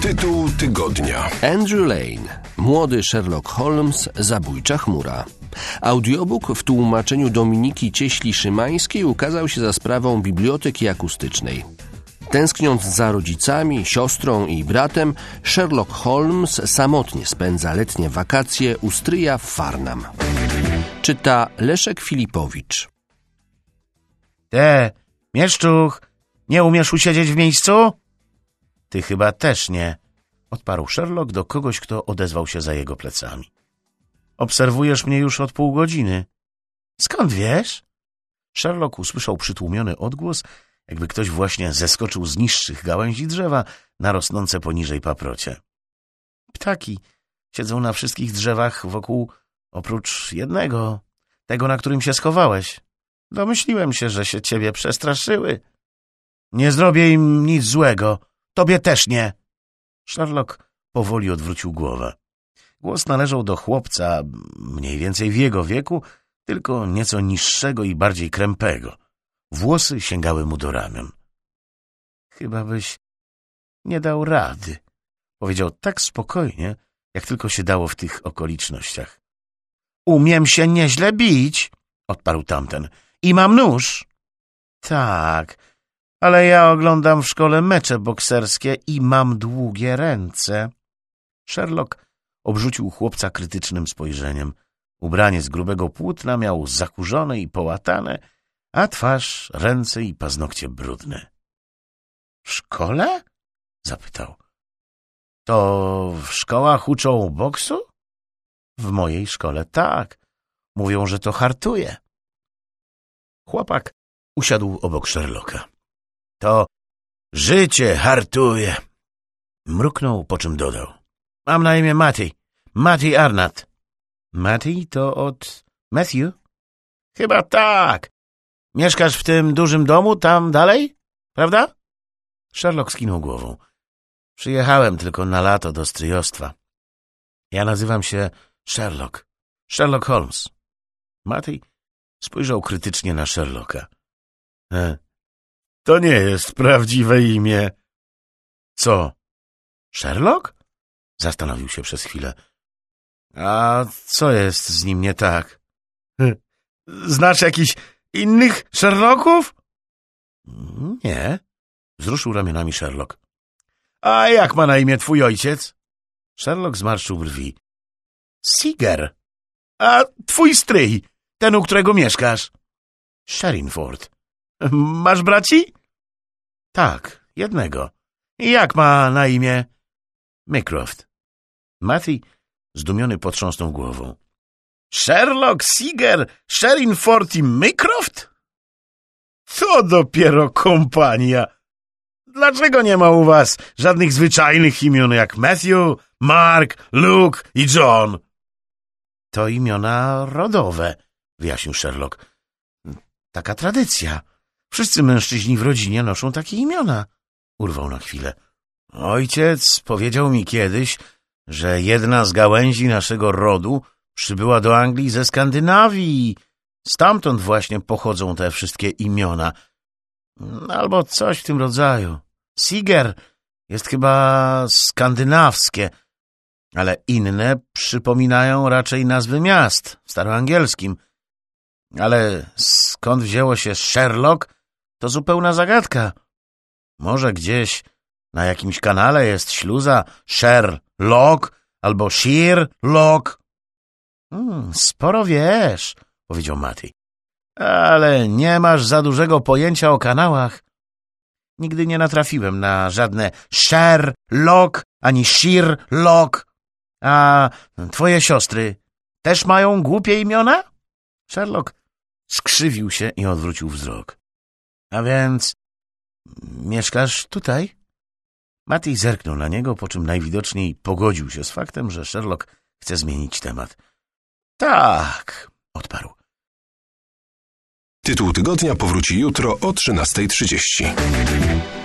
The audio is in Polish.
Tytuł tygodnia. Andrew Lane, młody Sherlock Holmes, zabójcza chmura. Audiobook w tłumaczeniu Dominiki Cieśli-Szymańskiej ukazał się za sprawą Biblioteki Akustycznej. Tęskniąc za rodzicami, siostrą i bratem, Sherlock Holmes samotnie spędza letnie wakacje u stryja w Farnham. Czyta Leszek Filipowicz. Mieszczuch, nie umiesz usiedzieć w miejscu? Ty chyba też nie, odparł Sherlock do kogoś, kto odezwał się za jego plecami. Obserwujesz mnie już od pół godziny. Skąd wiesz? Sherlock usłyszał przytłumiony odgłos, jakby ktoś właśnie zeskoczył z niższych gałęzi drzewa na rosnące poniżej paprocie. Ptaki siedzą na wszystkich drzewach wokół, oprócz jednego, tego, na którym się schowałeś. Domyśliłem się, że się ciebie przestraszyły. Nie zrobię im nic złego. Tobie też nie. Sherlock powoli odwrócił głowę. Głos należał do chłopca, mniej więcej w jego wieku, tylko nieco niższego i bardziej krępego. Włosy sięgały mu do ramion. Chyba byś nie dał rady, powiedział tak spokojnie, jak tylko się dało w tych okolicznościach. Umiem się nieźle bić, odparł tamten. I mam nóż. Tak, ale ja oglądam w szkole mecze bokserskie i mam długie ręce. Sherlock obrzucił chłopca krytycznym spojrzeniem. Ubranie z grubego płótna miał zakurzone i połatane, a twarz, ręce i paznokcie brudne. — W szkole? — zapytał. — To w szkołach uczą boksu? — W mojej szkole tak. Mówią, że to hartuje. Chłopak usiadł obok Sherlocka. — To życie hartuje. Mruknął, po czym dodał. — Mam na imię Matty Arnott. — Matty to od Matthew? — Chyba tak. Mieszkasz w tym dużym domu tam dalej, prawda? Sherlock skinął głową. — Przyjechałem tylko na lato do stryjostwa. Ja nazywam się Sherlock Holmes. Matty spojrzał krytycznie na Sherlocka. — To nie jest prawdziwe imię. — Co? Sherlock? — zastanowił się przez chwilę. — A co jest z nim nie tak? — Znasz jakichś innych Sherlocków? — Nie — wzruszył ramionami Sherlock. — A jak ma na imię twój ojciec? Sherlock zmarszczył brwi. — Seeger. — A twój stryj, ten, u którego mieszkasz? — Sherrinford. — Masz braci? — Tak, jednego. — Jak ma na imię? — Mycroft. Matty zdumiony potrząsnął głową. — Sherlock, Seeger, Sherrinford i Mycroft? To dopiero kompania. Dlaczego nie ma u was żadnych zwyczajnych imion jak Matthew, Mark, Luke i John? To imiona rodowe, wyjaśnił Sherlock. Taka tradycja. Wszyscy mężczyźni w rodzinie noszą takie imiona. Urwał na chwilę. Ojciec powiedział mi kiedyś, że jedna z gałęzi naszego rodu przybyła do Anglii ze Skandynawii. Stamtąd właśnie pochodzą te wszystkie imiona. Albo coś w tym rodzaju. Seeger jest chyba skandynawskie, ale inne przypominają raczej nazwy miast w staroangielskim. Ale skąd wzięło się Sherlock, to zupełna zagadka. Może gdzieś na jakimś kanale jest śluza Sherlock albo Sheerlock. Sporo wiesz, powiedział Matty. Ale nie masz za dużego pojęcia o kanałach. Nigdy nie natrafiłem na żadne Sherlock ani Sheerlock. A twoje siostry też mają głupie imiona? Sherlock skrzywił się i odwrócił wzrok. A więc mieszkasz tutaj? Matty zerknął na niego, po czym najwidoczniej pogodził się z faktem, że Sherlock chce zmienić temat. Tak, odparł. Tytuł tygodnia powróci jutro o 13:30.